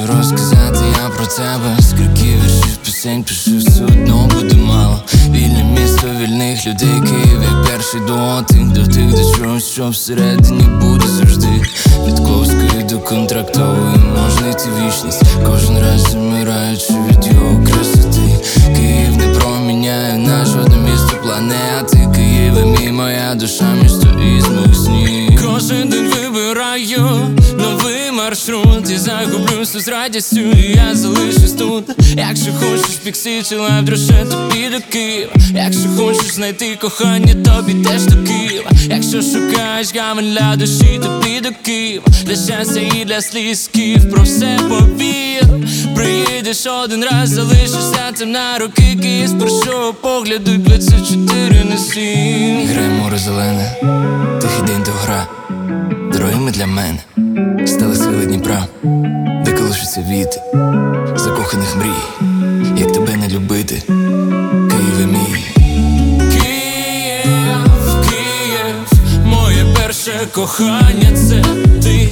можу розказати я про тебе. Скільки віршів, пісень пишу, все одно буде мало. Вільне місто вільних людей, Київ як перший дотик. До тих, до чогось, що всередині буде завжди. Від Ковської до Контрактової можна йти вічність. Кожен раз замираючи від його красоти. Київ не проміняє на жодне місто планети. Київ і мій, моя душа, місто із моїх снів. Кожен день вибираю новий маршрут і загублюся з радістю, і я залишусь тут. Якщо хочеш піксі чи лайв дроше, тобі до Києва. Якщо хочеш знайти кохання, тобі теж до Києва. Якщо шукаєш гамін для душі, тобі до Києва. Для щастя і для сліз Київ, про все повір. Приїдеш один раз, залишишся там на роки. Київ з першого погляду 24/7. Грає море зелене, тихий день то гра. Дорогими для мене стали схили Дніпра, де колишуться віти закоханих мрій. Як тебе не любити, Києве мій. Київ, Київ, моє перше кохання це ти.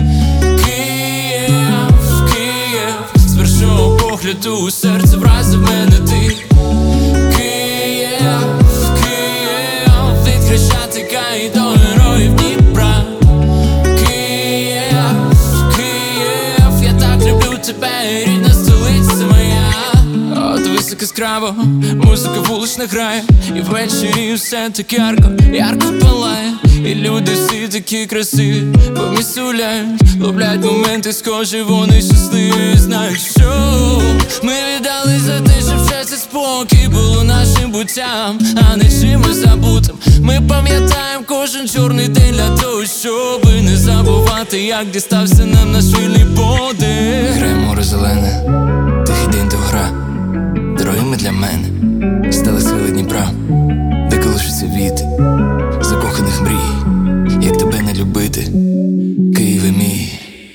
Київ, Київ, з першого погляду у серце вразив мене ти. Київ, Київ, від Хрещатика і до Героїв Дніпра. Тебе, рідна столиця моя. От високо яскраво, музика вулична грає. І ввечері все так ярко, ярко палає. І люди всі такі красиві, по місту гуляють, ловлять моменти схожі, вони щасливі. Знають, що ми віддали за те, щоб щастя спокій було нашим буттям, а не чимось забутим. Ми пам'ятаємо кожен чорний день для того, щоби не забувати, як дістався нам наш вільний подих. Грає море зелене, тихий день то гра. Дорогими для мене стали схили Дніпра, де колишуться віти закоханих мрій. Як тебе не любити, Києве мій.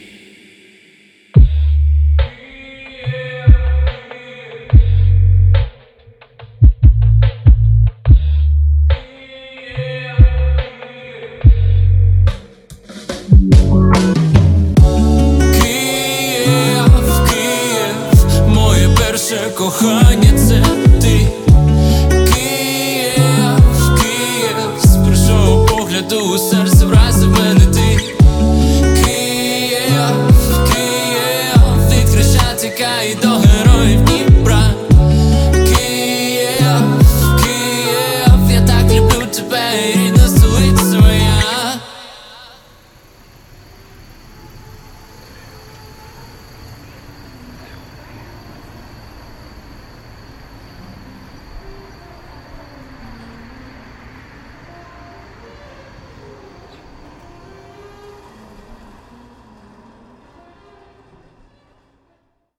Кохання це ти. Київ, Київ, з першого погляду у серце вразив мене ти. Київ, Київ, від Хрещатика і до Героїв Дніпра.